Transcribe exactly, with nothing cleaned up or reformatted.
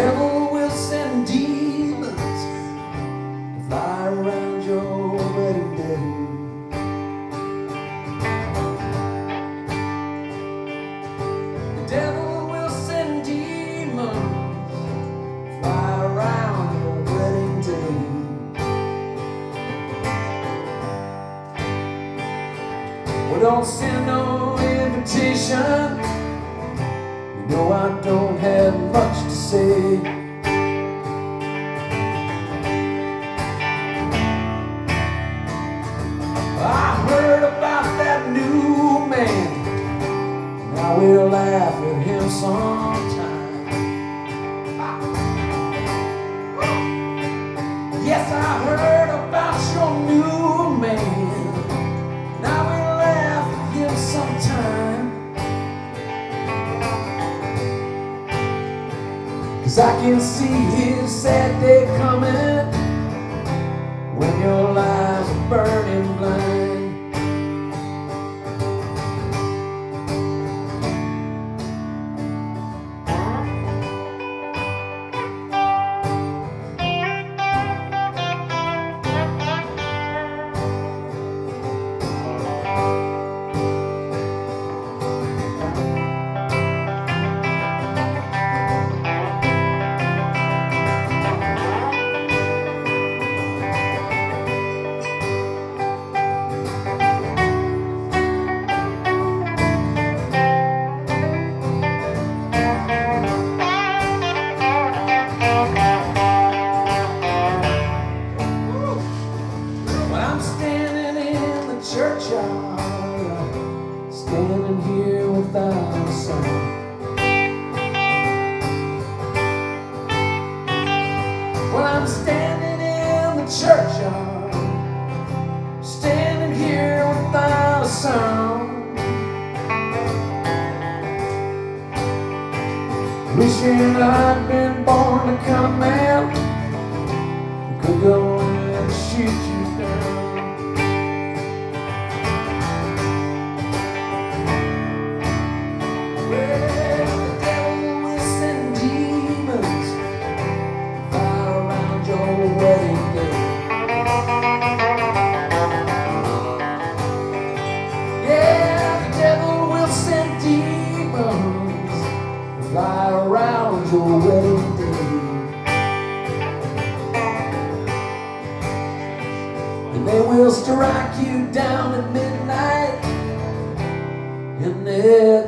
devil will send demons to fly around your wedding day. The devil will send demons to fly around your wedding day. Well, don't send no invitation. You know I don't have much to say. I heard about that new man, and I will laugh at him sometime. Yes, I heard about your new man, and I will laugh at him sometime. 'Cause I can see his sad day coming when your lives are burning blind. Churchyard, standing here without a sound. Well, I'm standing in the churchyard, standing here without a sound, wishing I'd been born to come out, could go and shoot you down. Fly around your wedding day, and they will strike you down at midnight in their